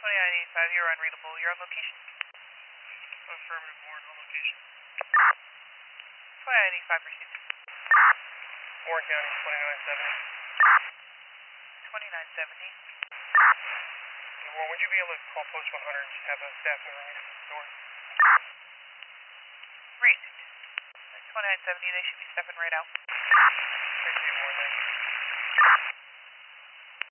2985, you're unreadable. You're on location. Affirmative, Warren, on location. 2985 received. Warren County, 2970. 2970. Warren, would you be able to call post 100 and just have a staff member meet at the door? Received. 2970, they should be stepping right out. Appreciate it, Warren, thank you.